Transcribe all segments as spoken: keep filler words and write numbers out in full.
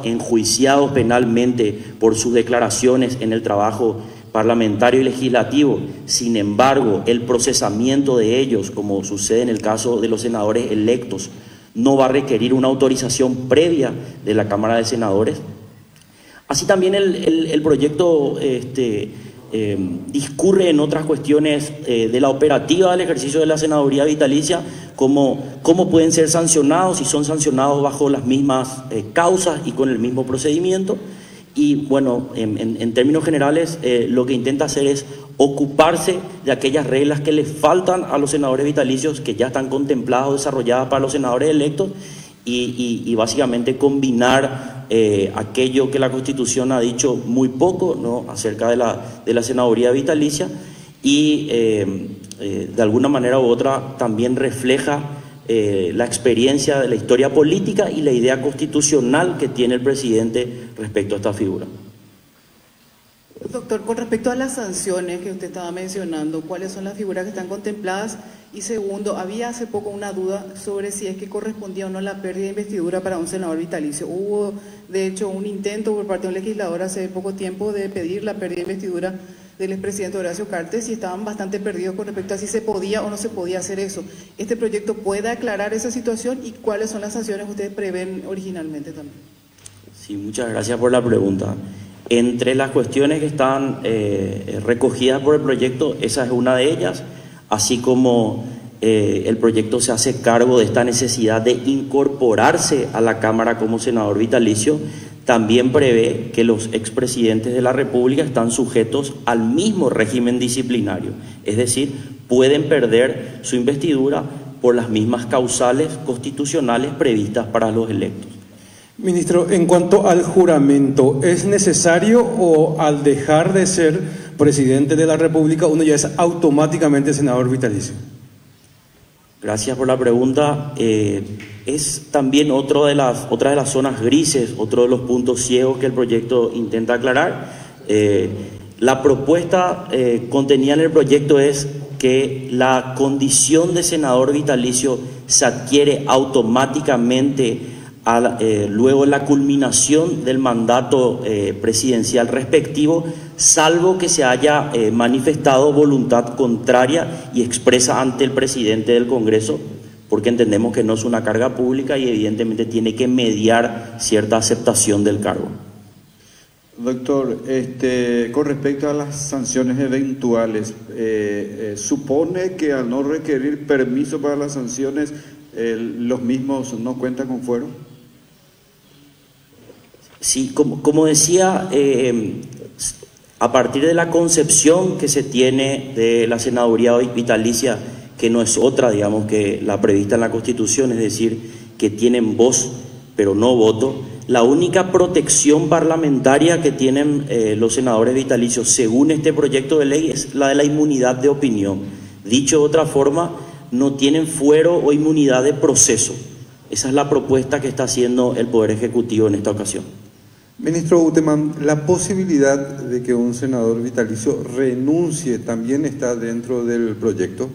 enjuiciados penalmente por sus declaraciones en el trabajo parlamentario y legislativo. Sin embargo, el procesamiento de ellos, como sucede en el caso de los senadores electos, no va a requerir una autorización previa de la Cámara de Senadores. Así también el, el, el proyecto este, eh, discurre en otras cuestiones eh, de la operativa del ejercicio de la senaduría vitalicia, como cómo pueden ser sancionados, si son sancionados bajo las mismas eh, causas y con el mismo procedimiento. Y bueno, en, en, en términos generales, eh, lo que intenta hacer es ocuparse de aquellas reglas que le faltan a los senadores vitalicios, que ya están contempladas o desarrolladas para los senadores electos, y, y, y básicamente combinar eh, aquello que la Constitución ha dicho muy poco, ¿no?, acerca de la, de la senaduría vitalicia, y eh, eh, de alguna manera u otra también refleja Eh, la experiencia de la historia política y la idea constitucional que tiene el presidente respecto a esta figura. Doctor, con respecto a las sanciones que usted estaba mencionando, ¿cuáles son las figuras que están contempladas? Y segundo, había hace poco una duda sobre si es que correspondía o no la pérdida de investidura para un senador vitalicio. Hubo, de hecho, un intento por parte de un legislador hace poco tiempo de pedir la pérdida de investidura del expresidente Horacio Cartes, y estaban bastante perdidos con respecto a si se podía o no se podía hacer eso. ¿Este proyecto puede aclarar esa situación y cuáles son las sanciones que ustedes prevén originalmente también? Sí, muchas gracias por la pregunta. Entre las cuestiones que están eh, recogidas por el proyecto, esa es una de ellas, así como eh, el proyecto se hace cargo de esta necesidad de incorporarse a la Cámara como senador vitalicio. También prevé que los expresidentes de la República están sujetos al mismo régimen disciplinario, es decir, pueden perder su investidura por las mismas causales constitucionales previstas para los electos. Ministro, en cuanto al juramento, ¿es necesario o al dejar de ser presidente de la República uno ya es automáticamente senador vitalicio? Gracias por la pregunta. Eh, es también otro de las, otra de las zonas grises, otro de los puntos ciegos que el proyecto intenta aclarar. Eh, la propuesta eh, contenida en el proyecto es que la condición de senador vitalicio se adquiere automáticamente a la, eh, luego de la culminación del mandato eh, presidencial respectivo, salvo que se haya eh, manifestado voluntad contraria y expresa ante el presidente del Congreso, porque entendemos que no es una carga pública y evidentemente tiene que mediar cierta aceptación del cargo. Doctor, este, con respecto a las sanciones eventuales, eh, eh, ¿supone que al no requerir permiso para las sanciones, eh, los mismos no cuentan con fuero? Sí, como, como decía, eh, a partir de la concepción que se tiene de la senaduría vitalicia, que no es otra, digamos, que la prevista en la Constitución, es decir, que tienen voz pero no voto, la única protección parlamentaria que tienen eh, los senadores vitalicios, según este proyecto de ley, es la de la inmunidad de opinión. Dicho de otra forma, no tienen fuero o inmunidad de proceso. Esa es la propuesta que está haciendo el Poder Ejecutivo en esta ocasión. Ministro Uteman, ¿la posibilidad de que un senador vitalicio renuncie también está dentro del proyecto?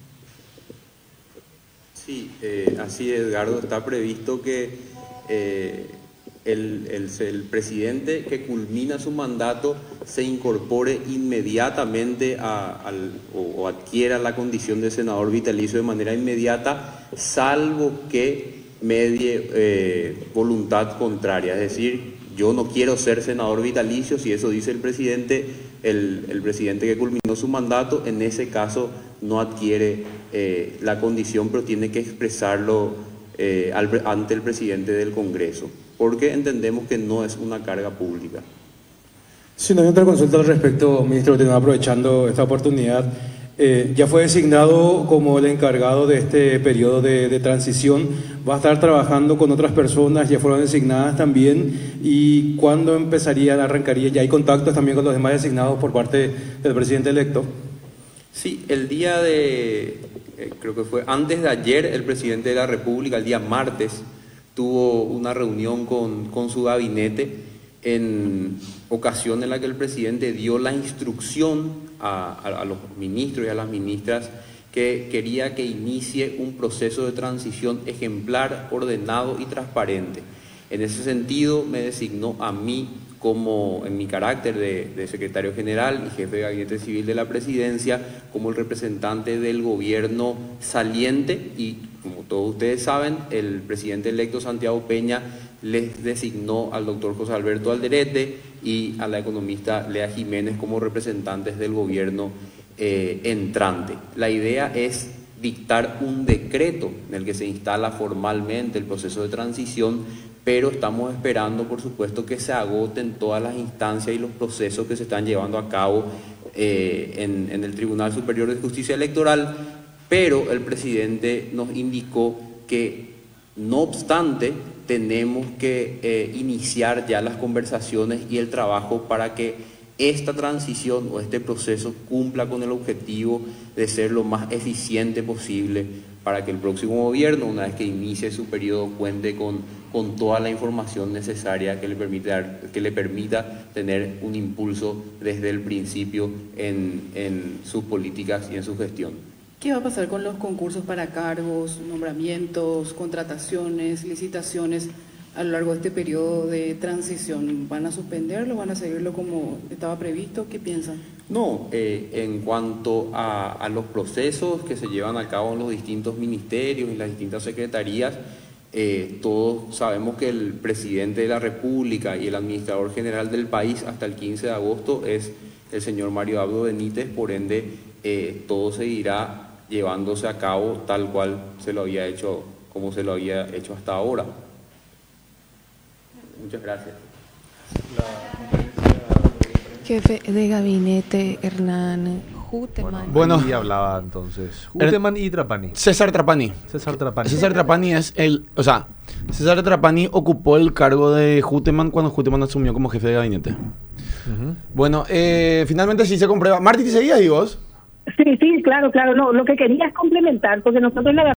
Sí, eh, así Edgardo, está previsto que eh, el, el, el presidente que culmina su mandato se incorpore inmediatamente a, al, o, o adquiera la condición de senador vitalicio de manera inmediata, salvo que medie eh, voluntad contraria, es decir, yo no quiero ser senador vitalicio, si eso dice el presidente, el, el presidente que culminó su mandato, en ese caso no adquiere eh, la condición, pero tiene que expresarlo eh, al, ante el presidente del Congreso, porque entendemos que no es una carga pública. Si no hay otra consulta al respecto, ministro, aprovechando esta oportunidad, eh, ya fue designado como el encargado de este periodo de, de transición, va a estar trabajando con otras personas, ya fueron designadas también, y ¿cuándo empezaría, arrancaría? ¿Ya hay contactos también con los demás designados por parte del presidente electo? Sí, el día de, eh, creo que fue antes de ayer, el presidente de la República, el día martes, tuvo una reunión con, con su gabinete, en ocasión en la que el presidente dio la instrucción a, a, a los ministros y a las ministras que quería que inicie un proceso de transición ejemplar, ordenado y transparente. En ese sentido, me designó a mí como, en mi carácter de, de secretario general y jefe de gabinete civil de la presidencia, como el representante del gobierno saliente, y como todos ustedes saben, el presidente electo Santiago Peña les designó al doctor José Alberto Alderete y a la economista Lea Jiménez como representantes del gobierno eh, entrante. La idea es dictar un decreto en el que se instala formalmente el proceso de transición, pero estamos esperando, por supuesto, que se agoten todas las instancias y los procesos que se están llevando a cabo eh, en, en el Tribunal Superior de Justicia Electoral, pero el presidente nos indicó que, no obstante, tenemos que eh, iniciar ya las conversaciones y el trabajo para que esta transición o este proceso cumpla con el objetivo de ser lo más eficiente posible para que el próximo gobierno, una vez que inicie su periodo, cuente con, con toda la información necesaria que le, permita, que le permita tener un impulso desde el principio en, en sus políticas y en su gestión. ¿Qué va a pasar con los concursos para cargos, nombramientos, contrataciones, licitaciones a lo largo de este periodo de transición? ¿Van a suspenderlo? ¿Van a seguirlo como estaba previsto? ¿Qué piensan? No, eh, en cuanto a, a los procesos que se llevan a cabo en los distintos ministerios y las distintas secretarías, eh, todos sabemos que el presidente de la República y el administrador general del país hasta el quince de agosto es el señor Mario Abdo Benítez, por ende eh, todo seguirá llevándose a cabo tal cual se lo había hecho, como se lo había hecho hasta ahora. Muchas gracias. Jefe de gabinete Hernán Huteman. Bueno, Bueno. ahí hablaba entonces. Huteman y Trapani. César Trapani. César Trapani. César Trapani es el, o sea, César Trapani ocupó el cargo de Huteman cuando Huteman asumió como jefe de gabinete. Uh-huh. Bueno, eh, finalmente sí se comprueba. Martí, ¿te seguías y vos? Sí, sí, claro, claro. No, lo que quería es complementar, porque nosotros la